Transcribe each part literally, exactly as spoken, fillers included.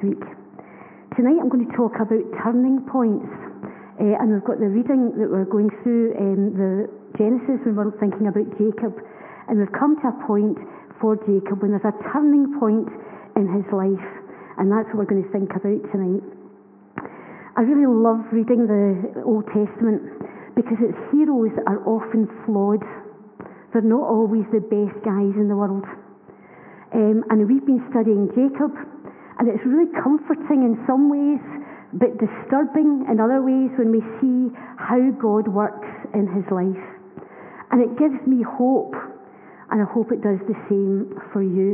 week. Tonight I'm going to talk about turning points. Uh, and we've got the reading that we're going through in the Genesis when we're thinking about Jacob. And we've come to a point for Jacob when there's a turning point in his life. And that's what we're going to think about tonight. I really love reading the Old Testament because its heroes are often flawed. They're not always the best guys in the world. Um, and we've been studying Jacob, and it's really comforting in some ways, but disturbing in other ways when we see how God works in his life. And it gives me hope, and I hope it does the same for you.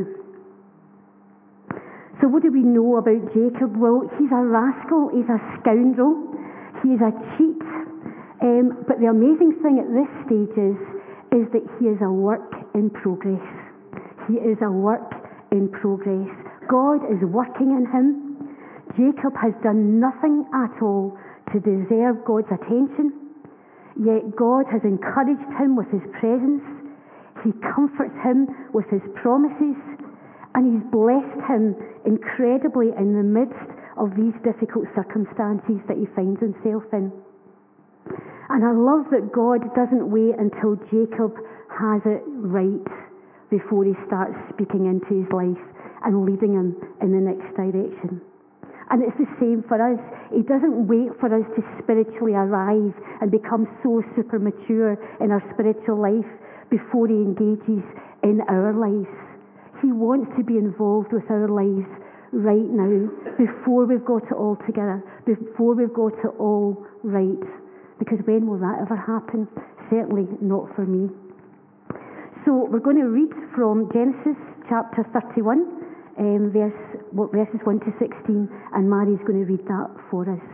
So what do we know about Jacob? Well, he's a rascal, he's a scoundrel, he's a cheat. Um, but the amazing thing at this stage is, is that he is a work in progress. He is a work in progress. God is working in him. Jacob has done nothing at all to deserve God's attention, yet God has encouraged him with his presence. He comforts him with his promises, and he's blessed him incredibly in the midst of these difficult circumstances that he finds himself in. And I love that God doesn't wait until Jacob has it right before he starts speaking into his life and leading him in the next direction. And it's the same for us. He doesn't wait for us to spiritually arrive and become so super mature in our spiritual life before he engages in our lives. He wants to be involved with our lives right now, before we've got it all together, before we've got it all right. Because when will that ever happen? Certainly not for me. So we're going to read from Genesis chapter thirty-one, um, verse, what, verses one to sixteen, and Mary's going to read that for us.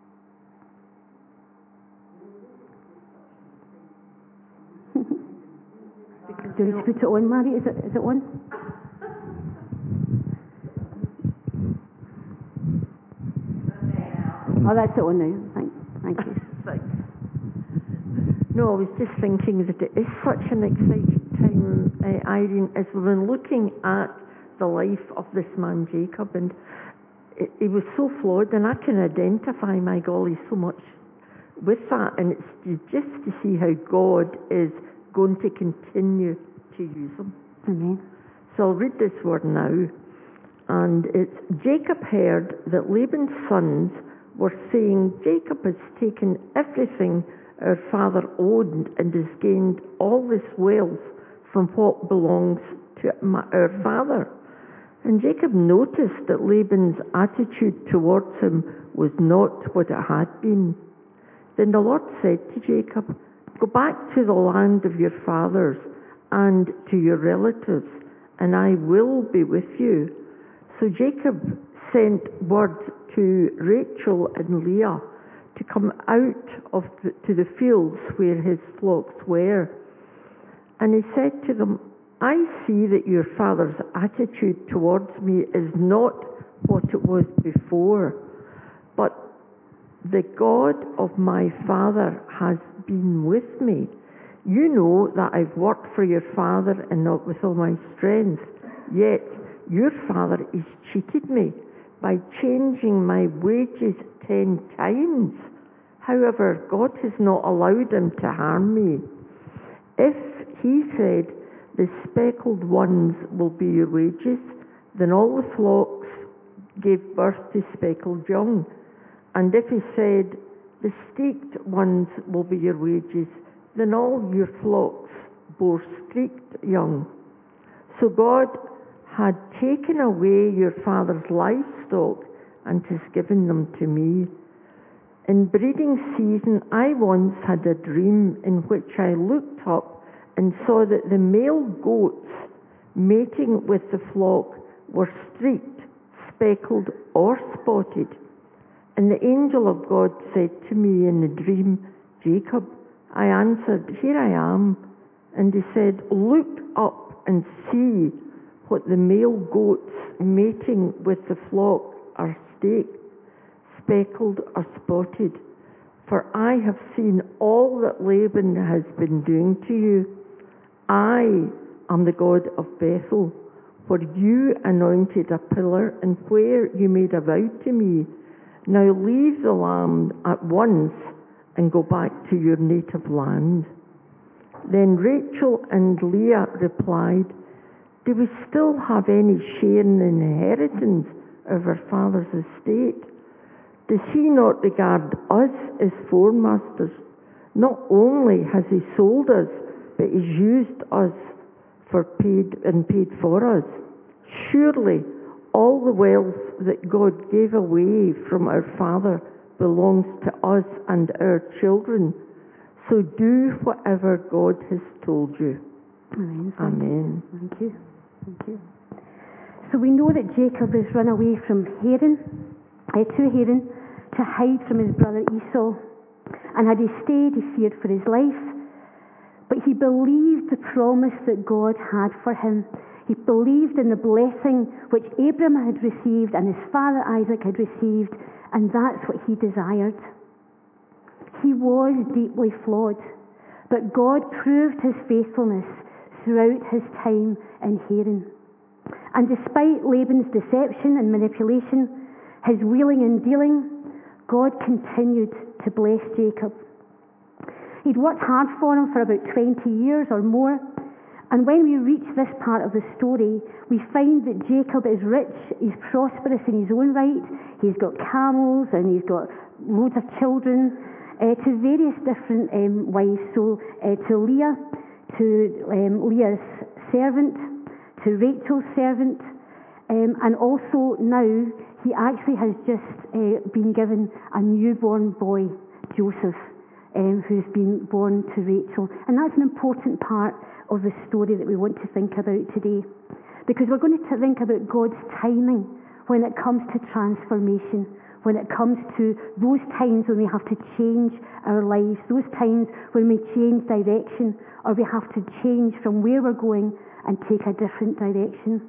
Do you need to put it on, Mary? Is it, is it on? Oh, that's it on now. Thank, thank you. Thanks. No, I was just thinking that it is such an exciting time, uh, Irene, as we've been looking at the life of this man Jacob, and it, he was so flawed, and I can identify, my golly, so much with that, and it's just to see how God is going to continue to use him. Amen. So I'll read this word now, and it's, Jacob heard that Laban's sons were saying, Jacob has taken everything our father owned and has gained all this wealth from what belongs to our father. And Jacob noticed that Laban's attitude towards him was not what it had been. Then the Lord said to Jacob, go back to the land of your fathers and to your relatives, and I will be with you. So Jacob sent word to Rachel and Leah to come out of the, to the fields where his flocks were. And he said to them, I see that your father's attitude towards me is not what it was before, but the God of my father has been with me. You know that I've worked for your father and not with all my strength, yet your father has cheated me by changing my wages ten times. However, God has not allowed him to harm me. If he said, the speckled ones will be your wages, then all the flocks gave birth to speckled young. And if he said, the streaked ones will be your wages, then all your flocks bore streaked young. So God had taken away your father's livestock and has given them to me. In breeding season, I once had a dream in which I looked up and saw that the male goats mating with the flock were streaked, speckled, or spotted. And the angel of God said to me in the dream, Jacob. I answered, here I am. And he said, look up and see what the male goats mating with the flock are staked, speckled, or spotted. For I have seen all that Laban has been doing to you. I am the God of Bethel, where you anointed a pillar and where you made a vow to me. Now leave the land at once and go back to your native land." Then Rachel and Leah replied, "Do we still have any share in the inheritance of our father's estate? Does he not regard us as foremasters? Not only has he sold us, but he's used us for paid and paid for us. Surely all the wealth that God gave away from our father belongs to us and our children. So do whatever God has told you." Amen. Amen. Thank you. Thank you. So we know that Jacob has run away from Haran, uh, to Haran, to hide from his brother Esau. And had he stayed, he feared for his life. But he believed the promise that God had for him. He believed in the blessing which Abraham had received and his father Isaac had received, and that's what he desired. He was deeply flawed, but God proved his faithfulness throughout his time in Haran. And despite Laban's deception and manipulation, his wheeling and dealing, God continued to bless Jacob. He'd worked hard for him for about twenty years or more, and when we reach this part of the story, we find that Jacob is rich, he's prosperous in his own right, he's got camels and he's got loads of children, uh, to various different um, wives, so uh, to Leah, to um, Leah's servant, to Rachel's servant, um, and also now he actually has just uh, been given a newborn boy, Joseph, um, who's been born to Rachel. And that's an important part of the story that we want to think about today, because we're going to think about God's timing when it comes to transformation, when it comes to those times when we have to change our lives, those times when we change direction, or we have to change from where we're going and take a different direction.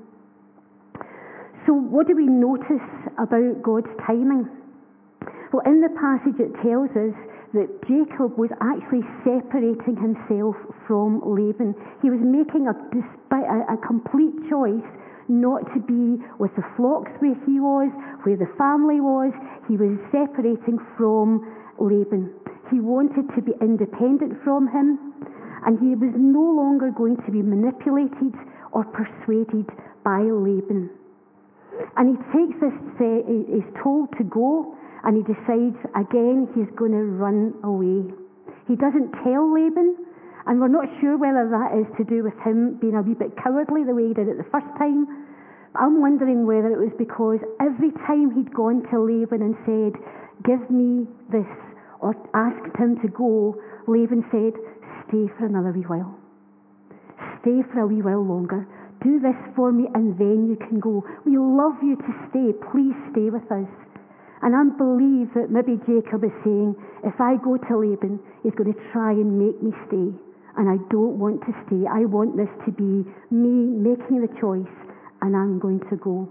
So what do we notice about God's timing? Well, in the passage it tells us that Jacob was actually separating himself from Laban. He was making a, a, a complete choice not to be with the flocks where he was, where the family was. He was separating from Laban. He wanted to be independent from him, and he was no longer going to be manipulated or persuaded by Laban. And he takes this, uh, he's told to go, and he decides again he's going to run away. He doesn't tell Laban, and we're not sure whether that is to do with him being a wee bit cowardly the way he did it the first time. But I'm wondering whether it was because every time he'd gone to Laban and said, "Give me this," or asked him to go, Laban said, "Stay for another wee while. Stay for a wee while longer. Do this for me and then you can go. We love you to stay. Please stay with us." And I believe that maybe Jacob is saying, if I go to Laban, he's going to try and make me stay. And I don't want to stay. I want this to be me making the choice, and I'm going to go.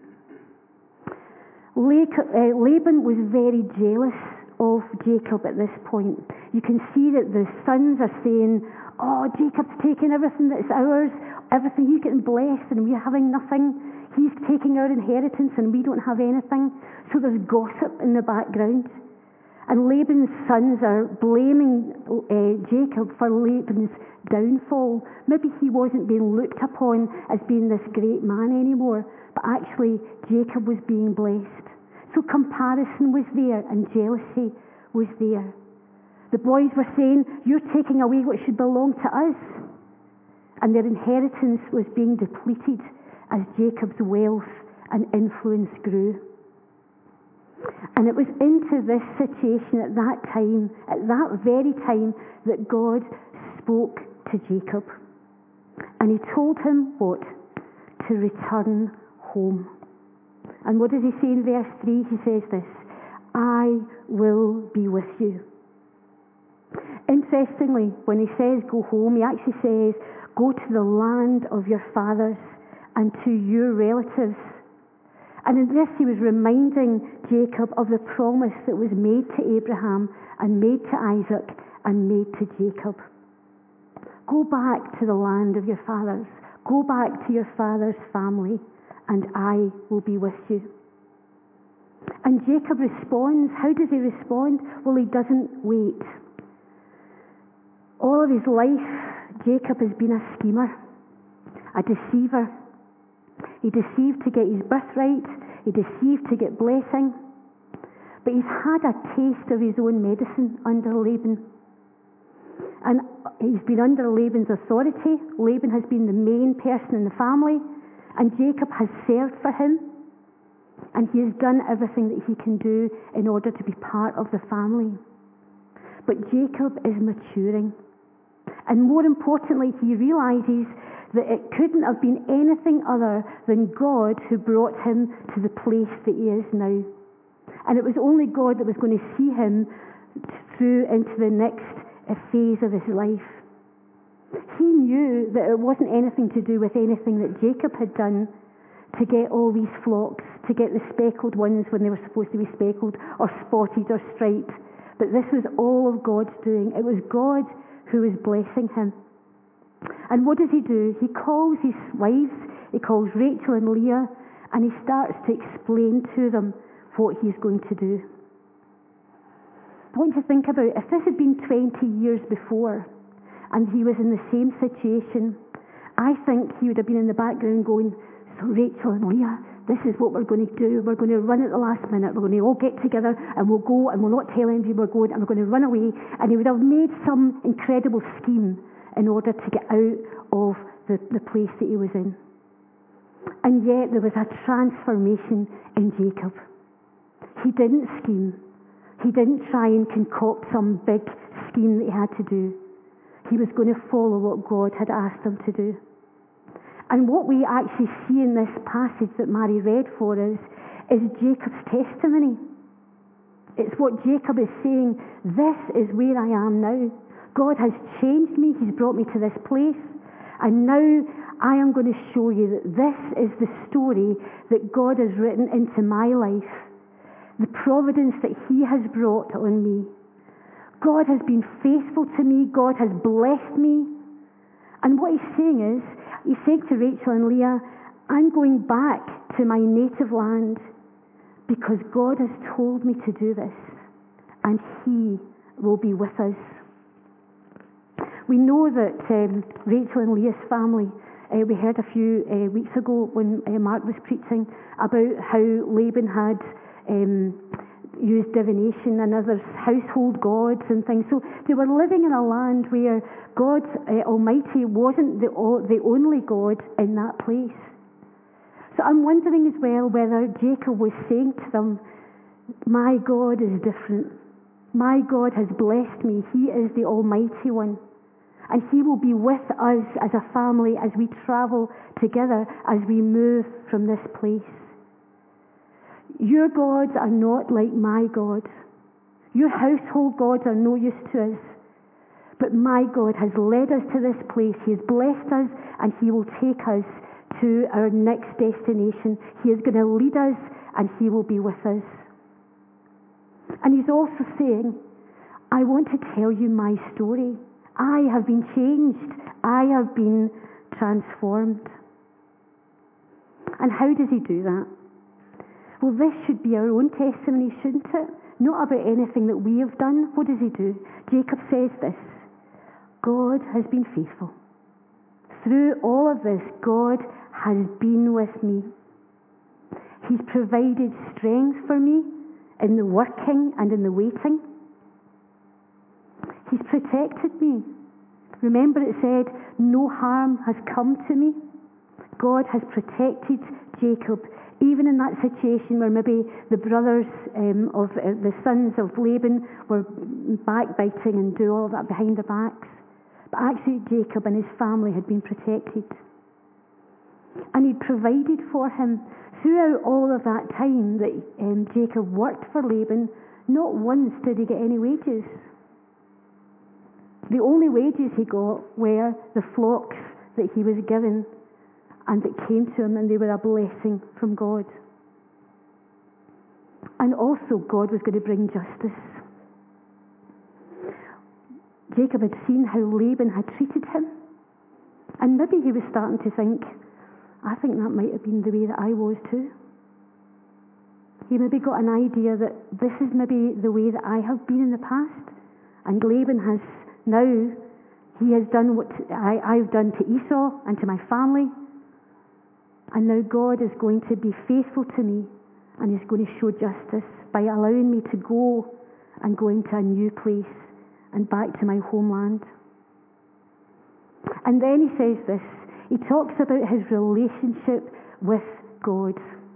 Laban was very jealous of Jacob at this point. You can see that the sons are saying, "Oh, Jacob's taking everything that's ours, everything he's getting blessed, and we're having nothing. He's taking our inheritance and we don't have anything." So there's gossip in the background. And Laban's sons are blaming uh, Jacob for Laban's downfall. Maybe he wasn't being looked upon as being this great man anymore, but actually Jacob was being blessed. So comparison was there and jealousy was there. The boys were saying, "You're taking away what should belong to us." And their inheritance was being depleted as Jacob's wealth and influence grew. And it was into this situation at that time, at that very time, that God spoke to Jacob. And he told him what? To return home. And what does he say in verse three? He says this, "I will be with you." Interestingly, when he says go home, he actually says, "Go to the land of your fathers and to your relatives." And in this he was reminding Jacob of the promise that was made to Abraham and made to Isaac and made to Jacob. Go back to the land of your fathers. Go back to your father's family, and I will be with you. And Jacob responds. How does he respond? Well, he doesn't wait. All of his life, Jacob has been a schemer, a deceiver. He deceived to get his birthright. He deceived to get blessing. But he's had a taste of his own medicine under Laban. And he's been under Laban's authority. Laban has been the main person in the family. And Jacob has served for him. And he has done everything that he can do in order to be part of the family. But Jacob is maturing. And more importantly, he realizes that it couldn't have been anything other than God who brought him to the place that he is now. And it was only God that was going to see him through into the next phase of his life. He knew that it wasn't anything to do with anything that Jacob had done to get all these flocks, to get the speckled ones when they were supposed to be speckled, or spotted or striped. But this was all of God's doing. It was God who was blessing him. And what does he do? He calls his wives, he calls Rachel and Leah, and he starts to explain to them what he's going to do. I want you to think about if this had been twenty years before and he was in the same situation, I think he would have been in the background going, so Rachel and Leah, this is what we're going to do. We're going to run at the last minute. We're going to all get together and we'll go and we'll not tell anybody we're going and we're going to run away. And he would have made some incredible scheme in order to get out of the, the place that he was in. And yet there was a transformation in Jacob. He didn't scheme. He didn't try and concoct some big scheme that he had to do. He was going to follow what God had asked him to do. And what we actually see in this passage that Mary read for us is Jacob's testimony. It's what Jacob is saying, this is where I am now. God has changed me. He's brought me to this place. And now I am going to show you that this is the story that God has written into my life. The providence that he has brought on me. God has been faithful to me. God has blessed me. And what he's saying is, he said to Rachel and Leah, I'm going back to my native land because God has told me to do this. And he will be with us. We know that um, Rachel and Leah's family, uh, we heard a few uh, weeks ago when uh, Mark was preaching about how Laban had um, used divination and other household gods and things. So they were living in a land where God uh, Almighty wasn't the, the only God in that place. So I'm wondering as well whether Jacob was saying to them, my God is different. My God has blessed me. He is the Almighty One. And he will be with us as a family as we travel together, as we move from this place. Your gods are not like my God. Your household gods are no use to us. But my God has led us to this place. He has blessed us and he will take us to our next destination. He is going to lead us and he will be with us. And he's also saying, I want to tell you my story. I have been changed. I have been transformed. And how does he do that? Well, this should be our own testimony, shouldn't it? Not about anything that we have done. What does he do? Jacob says this, God has been faithful. Through all of this, God has been with me. He's provided strength for me in the working and in the waiting. He's protected me. Remember it said, no harm has come to me. God has protected Jacob, even in that situation where maybe the brothers um, of uh, the sons of Laban were backbiting and do all of that behind their backs. But actually Jacob and his family had been protected. And he provided for him. Throughout all of that time that um, Jacob worked for Laban, not once did he get any wages. The only wages he got were the flocks that he was given and that came to him, and they were a blessing from God. And also God was going to bring justice. Jacob had seen how Laban had treated him, And maybe he was starting to think, I think that might have been the way that I was too. He maybe got an idea that this is maybe the way that I have been in the past. And Laban has now, he has done what I, I've done to Esau and to my family. And now God is going to be faithful to me, and he's going to show justice by allowing me to go and go into a new place and back to my homeland. And then he says this, he talks about his relationship with God.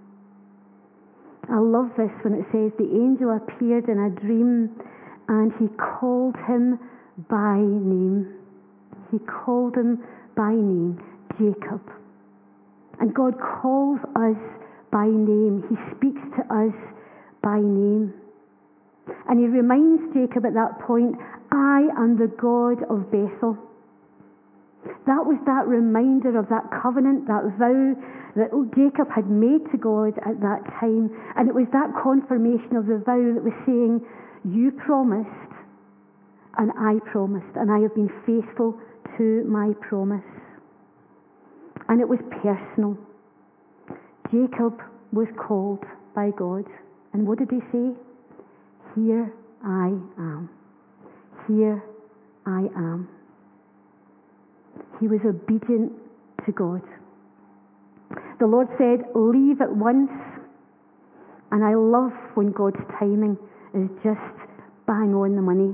I love this when it says the angel appeared in a dream and he called him by name. He called him by name, Jacob. And God calls us by name. He speaks to us by name. And he reminds Jacob at that point, I am the God of Bethel. That was that reminder of that covenant, that vow that Jacob had made to God at that time. And it was that confirmation of the vow that was saying, you promised and I promised, and I have been faithful to my promise. And it was personal. Jacob was called by God. And what did he say? Here I am. Here I am. He was obedient to God. The Lord said, leave at once. And I love when God's timing is just bang on the money.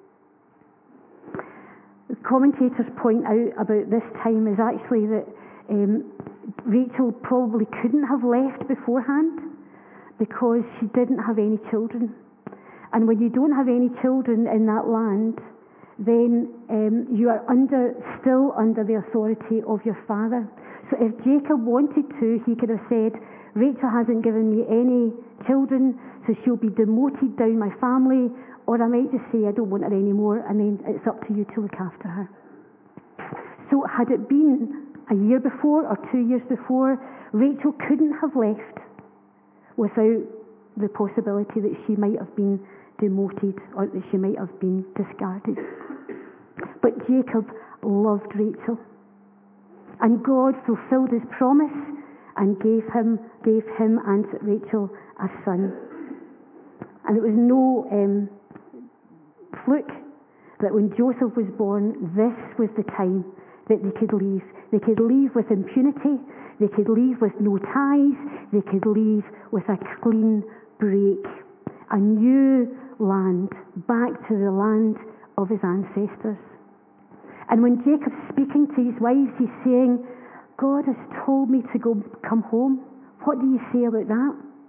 The commentators point out about this time is actually that um, Rachel probably couldn't have left beforehand because she didn't have any children. And when you don't have any children in that land, then um, you are under still under the authority of your father. So if Jacob wanted to, he could have said, Rachel hasn't given me any children, so she'll be demoted down my family, or I might just say I don't want her anymore, and then it's up to you to look after her. So had it been a year before or two years before, Rachel couldn't have left without the possibility that she might have been demoted or that she might have been discarded. But Jacob loved Rachel, and God fulfilled his promise and gave him gave him and Rachel a son. And it was no um, fluke that when Joseph was born, this was the time that they could leave. They could leave with impunity, they could leave with no ties, they could leave with a clean break, a new land, back to the land of his ancestors. And when Jacob's speaking to his wives, he's saying, God has told me to go come home. What do you say about that?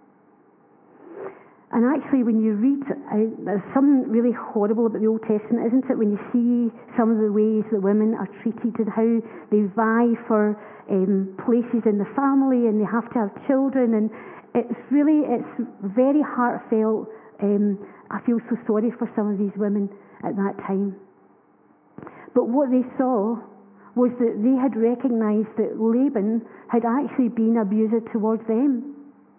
And actually, when you read, uh, there's something really horrible about the Old Testament, isn't it? When you see some of the ways that women are treated and how they vie for um, places in the family, and they have to have children, and it's really, it's very heartfelt. Um, I feel so sorry for some of these women at that time. But what they saw was that they had recognized that Laban had actually been abusive towards them.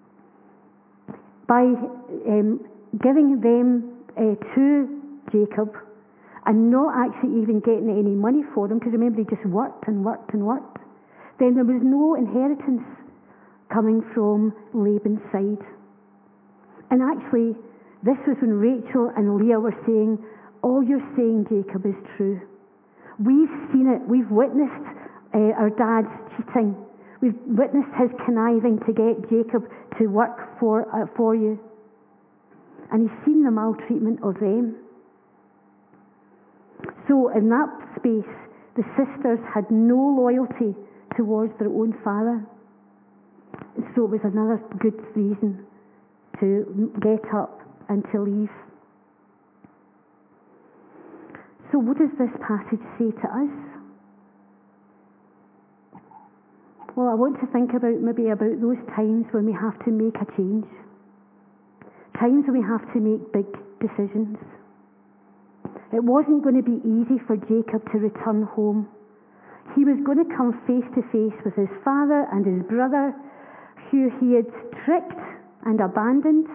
By um, giving them uh, to Jacob and not actually even getting any money for them, because remember they just worked and worked and worked, then there was no inheritance coming from Laban's side. And actually, this was when Rachel and Leah were saying, all you're saying, Jacob, is true. We've seen it. We've witnessed uh, our dad's cheating. We've witnessed his conniving to get Jacob to work for uh, for you. And he's seen the maltreatment of them. So in that space, the sisters had no loyalty towards their own father. So it was another good reason to get up and to leave. So what does this passage say to us? Well, I want to think about maybe about those times when we have to make a change. Times when we have to make big decisions. It wasn't going to be easy for Jacob to return home. He was going to come face to face with his father and his brother, who he had tricked and abandoned.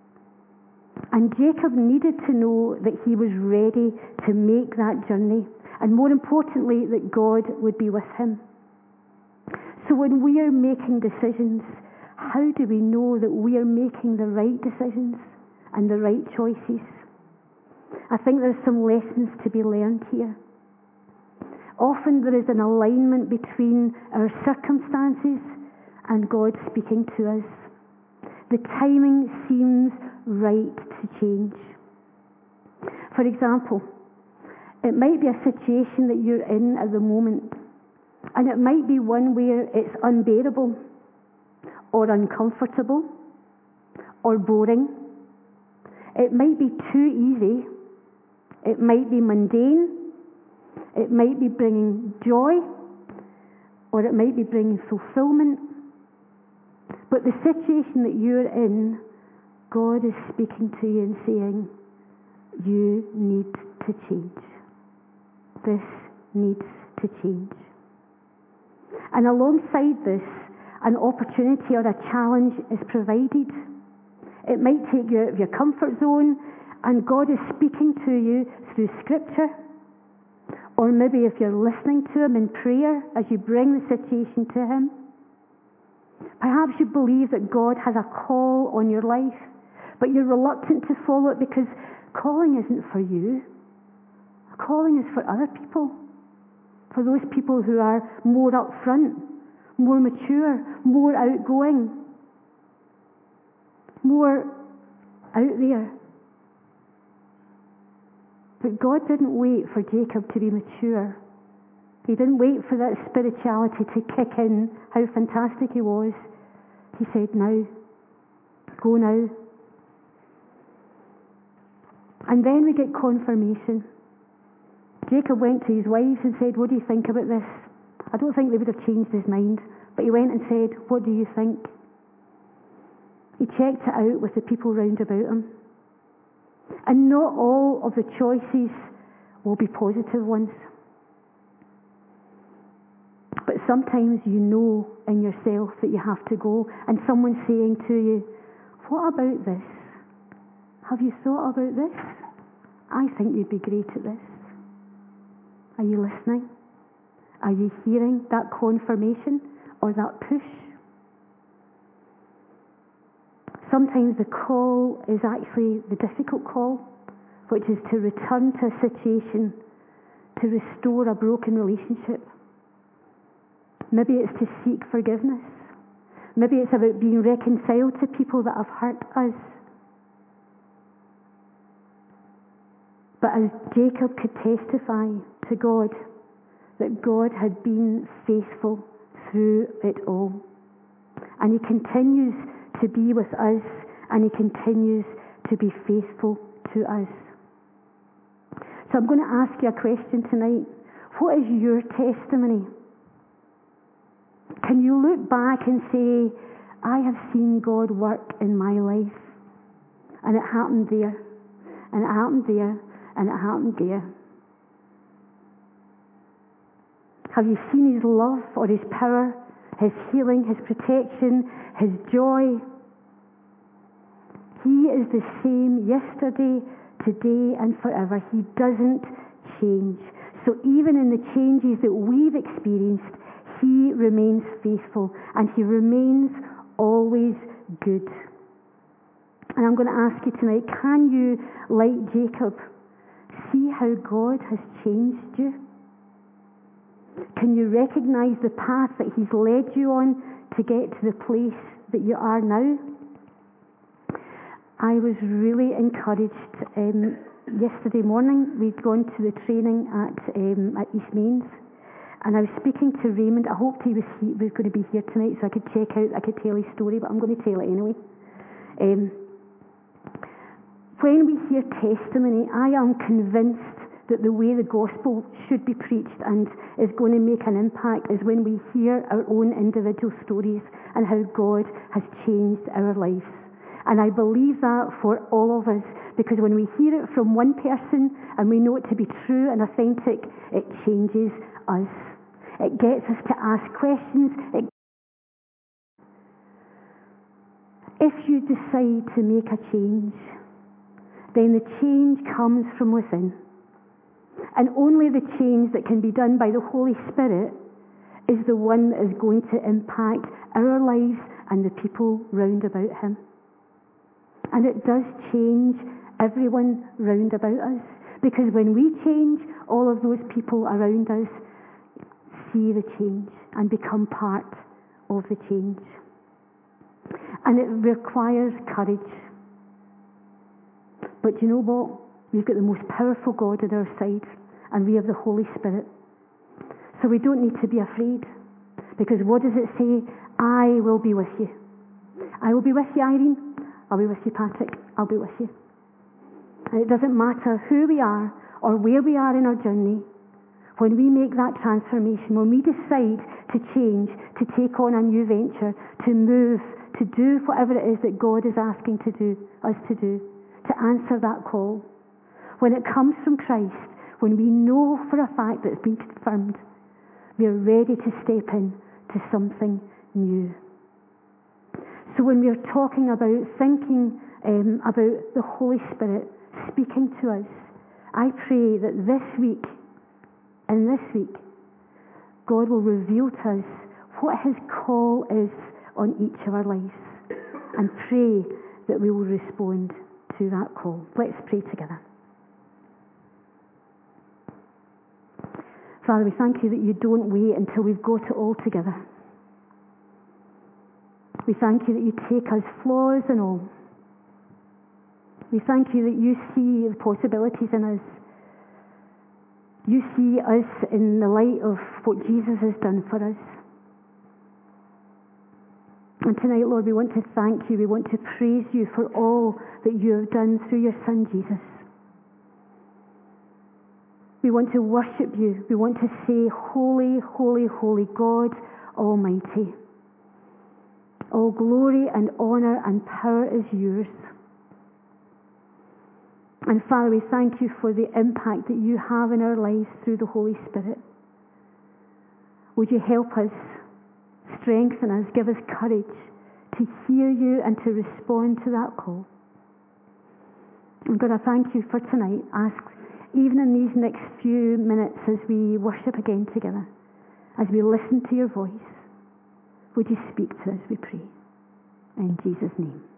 And Jacob needed to know that he was ready to make that journey. and more importantly, that God would be with him. So when we are making decisions, how do we know that we are making the right decisions and the right choices? I think there's some lessons to be learned here. Often there is an alignment between our circumstances and God speaking to us. The timing seems right to change. For example, it might be a situation that you're in at the moment, and it might be one where it's unbearable or uncomfortable or boring. It might be too easy. It might be mundane. It might be bringing joy, or it might be bringing fulfillment. But the situation that you're in, God is speaking to you and saying, you need to change. This needs to change. And alongside this, an opportunity or a challenge is provided. It might take you out of your comfort zone, and God is speaking to you through Scripture. Or maybe if you're listening to him in prayer as you bring the situation to him. Perhaps you believe that God has a call on your life, but you're reluctant to follow it because calling isn't for you. Calling is for other people. For those people who are more upfront, more mature, more outgoing, more out there. But God didn't wait for Jacob to be mature. He didn't wait for that spirituality to kick in, how fantastic he was. He said, now, go now. And then we get confirmation. Jacob went to his wives and said, what do you think about this? I don't think they would have changed his mind, but he went and said, what do you think? He checked it out with the people round about him. And not all of the choices will be positive ones. But sometimes you know in yourself that you have to go, and someone's saying to you, what about this? Have you thought about this? I think you'd be great at this. Are you listening? Are you hearing that confirmation or that push? Sometimes the call is actually the difficult call, which is to return to a situation, to restore a broken relationship. Maybe it's to seek forgiveness. Maybe it's about being reconciled to people that have hurt us. But as Jacob could testify to God, that God had been faithful through it all. And he continues to be with us, and he continues to be faithful to us. So I'm going to ask you a question tonight. What is your testimony? Can you look back and say, I have seen God work in my life, and it happened there, and it happened there, and it happened there? Have you seen his love or his power, his healing, his protection, his joy? He is the same yesterday, today, and forever. He doesn't change. So even in the changes that we've experienced, he remains faithful, and he remains always good. And I'm going to ask you tonight, can you, like Jacob, see how God has changed you? Can you recognize the path that he's led you on to get to the place that you are now? I was really encouraged. Um, yesterday morning, we'd gone to the training at um, at East Mains, and I was speaking to Raymond. I hoped he was he was going to be here tonight, so I could check out. I could tell his story, but I'm going to tell it anyway. Um, when we hear testimony, I am convinced that the way the gospel should be preached and is going to make an impact is when we hear our own individual stories and how God has changed our lives. And I believe that for all of us, because when we hear it from one person and we know it to be true and authentic, it changes us. It gets us to ask questions. It if you decide to make a change, then the change comes from within. And only the change that can be done by the Holy Spirit is the one that is going to impact our lives and the people round about him. And it does change everyone round about us, because when we change, all of those people around us see the change and become part of the change. And it requires courage. But you know what? We've got the most powerful God on our side, and we have the Holy Spirit. So we don't need to be afraid, because what does it say? I will be with you. I will be with you, Irene. I'll be with you, Patrick. I'll be with you. And it doesn't matter who we are or where we are in our journey. When we make that transformation, when we decide to change, to take on a new venture, to move, to do whatever it is that God is asking to do, us to do, to answer that call, when it comes from Christ, when we know for a fact that it's been confirmed, we are ready to step in to something new. So when we are talking about thinking um, about the Holy Spirit speaking to us, I pray that this week, in this week, God will reveal to us what his call is on each of our lives, and pray that we will respond to that call. Let's pray together. Father, we thank you that you don't wait until we've got it all together. We thank you that you take us, flaws and all. We thank you that you see the possibilities in us. You see us in the light of what Jesus has done for us. And tonight, Lord, we want to thank you. We want to praise you for all that you have done through your Son, Jesus. We want to worship you. We want to say, holy, holy, holy God Almighty. All glory and honor and power is yours. And Father, we thank you for the impact that you have in our lives through the Holy Spirit. Would you help us, strengthen us, give us courage to hear you and to respond to that call. And God, I thank you for tonight. Ask, even in these next few minutes as we worship again together, as we listen to your voice, would you speak to us, we pray. In Jesus' name.